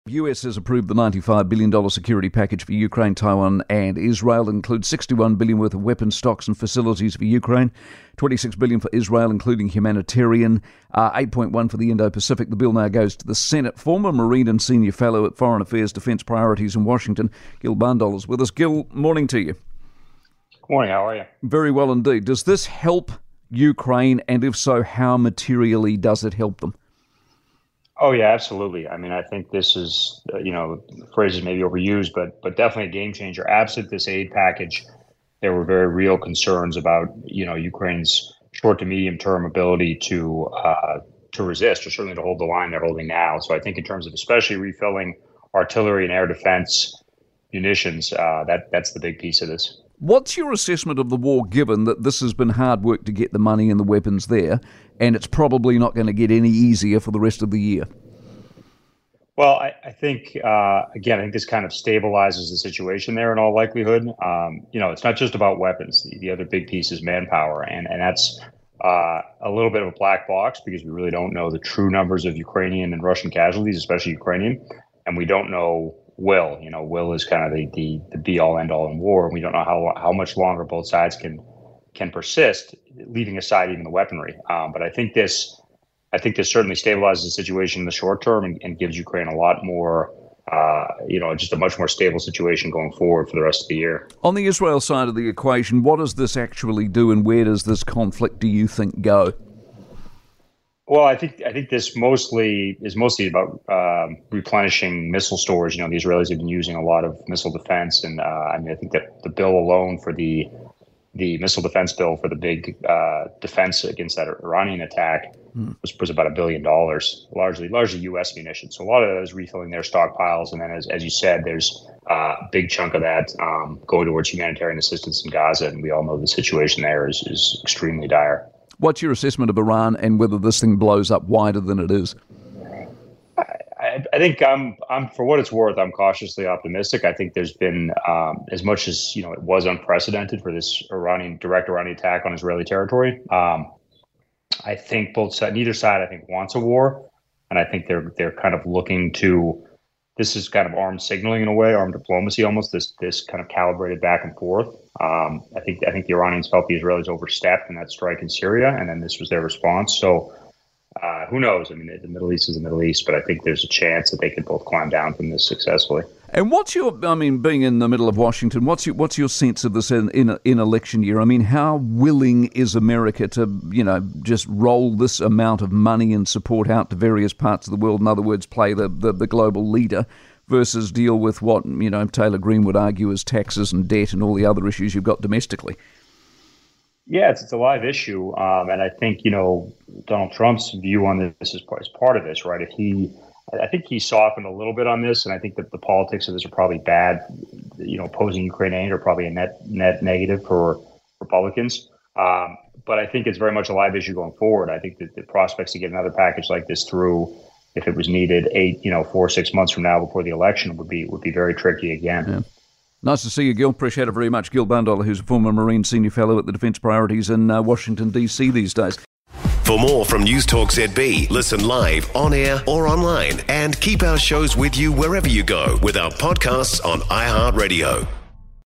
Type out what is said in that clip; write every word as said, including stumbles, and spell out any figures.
U S has approved the ninety-five billion dollars security package for Ukraine, Taiwan and Israel. It includes sixty-one billion dollars worth of weapons, stocks and facilities for Ukraine, twenty-six billion dollars for Israel, including humanitarian, uh, eight point one for the Indo-Pacific. The bill now goes to the Senate. Former Marine and Senior Fellow at Foreign Affairs Defence Priorities in Washington, Gil Bandol is with us. Gil, morning to you. Good morning, how are you? Very well indeed. Does this help Ukraine, and if so, how materially does it help them? Oh, yeah, absolutely. I mean, I think this is, uh, you know, the phrase is maybe overused, but but definitely a game changer. Absent this aid package, there were very real concerns about, you know, Ukraine's short to medium term ability to uh, to resist, or certainly to hold the line they're holding now. So I think in terms of especially refilling artillery and air defense munitions, uh, that that's the big piece of this. What's your assessment of the war, given that this has been hard work to get the money and the weapons there, and it's probably not going to get any easier for the rest of the year? Well, I, I think, uh, again, I think this kind of stabilizes the situation there in all likelihood. Um, you know, it's not just about weapons. The, the other big piece is manpower, and, and that's uh, a little bit of a black box because we really don't know the true numbers of Ukrainian and Russian casualties, especially Ukrainian, and we don't know will. You know, will is kind of the, the, the be-all, end-all in war, and we don't know how how much longer both sides can can persist, leaving aside even the weaponry. Um, but I think this, I think this certainly stabilizes the situation in the short term and, and gives Ukraine a lot more, uh, you know, just a much more stable situation going forward for the rest of the year. On the Israel side of the equation, what does this actually do, and where does this conflict, do you think, go? Well, I think I think this mostly is mostly about um, replenishing missile storage. You know, the Israelis have been using a lot of missile defense, and uh, I mean, I think that the bill alone for the the missile defense bill for the big uh, defense against that Iranian attack mm. was, was about a billion dollars, largely largely U S munitions. So a lot of that is refilling their stockpiles, and then as as you said, there's uh, a big chunk of that um, going towards humanitarian assistance in Gaza, and we all know the situation there is is extremely dire. What's your assessment of Iran and whether this thing blows up wider than it is? I, I think I'm, I'm, for what it's worth, I'm cautiously optimistic. I think there's been, um, as much as, you know, it was unprecedented for this Iranian, direct Iranian attack on Israeli territory. Um, I think both sides, neither side, I think, wants a war. And I think they're, they're kind of looking to, this is kind of armed signaling in a way, armed diplomacy almost, this, this kind of calibrated back and forth. Um, I think I think the Iranians felt the Israelis overstepped in that strike in Syria, and then this was their response. So uh, who knows? I mean, the Middle East is the Middle East, but I think there's a chance that they could both climb down from this successfully. And what's your, I mean, being in the middle of Washington, what's your, what's your sense of this in, in, in election year? I mean, how willing is America to, you know, just roll this amount of money and support out to various parts of the world? In other words, play the, the, the global leader, versus deal with what, you know, Taylor Greene would argue is taxes and debt and all the other issues you've got domestically? Yeah, it's, it's a live issue. Um, and I think, you know, Donald Trump's view on this is part, is part of this, right? If he, I think he softened a little bit on this, and I think that the politics of this are probably bad. You know, opposing Ukraine aid are probably a net net negative for Republicans. Um, but I think it's very much a live issue going forward. I think that the prospects to get another package like this through, if it was needed eight, you know, four or six months from now before the election, would be would be very tricky again. Yeah. Nice to see you, Gil. Appreciate it very much. Gil Bandol, who's a former Marine Senior Fellow at the Defence Priorities in uh, Washington, D C these days. For more from News Talk Z B, listen live, on air or online, and keep our shows with you wherever you go with our podcasts on iHeartRadio.